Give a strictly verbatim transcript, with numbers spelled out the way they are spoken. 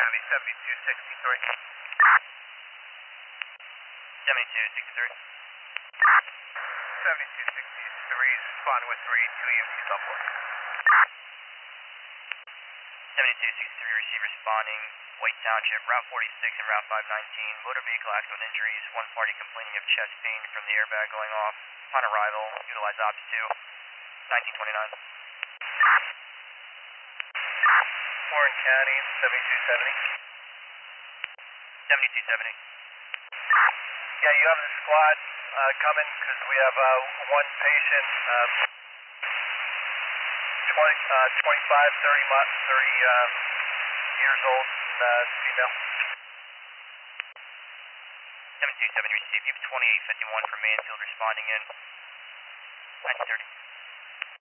County, seventy-two sixty-three. seventy-two sixty-three. seventy-two sixty-three is responding with three two E M T Buffalo. seventy-two sixty-three, receive responding, White Township, Route forty-six and Route five nineteen, motor vehicle accident with injuries, one party complaining of chest pain from the airbag going off. Upon arrival, utilize Ops two, nineteen twenty-nine. Warren County, seventy-two seventy. seventy-two seventy. Yeah, you have the squad uh, coming because we have uh, one patient, uh, twenty, uh, twenty-five, thirty, thirty uh, years old, uh, female. seventy-two seventy, receive. You have twenty-eight fifty-one from Mansfield responding in. nineteen thirty.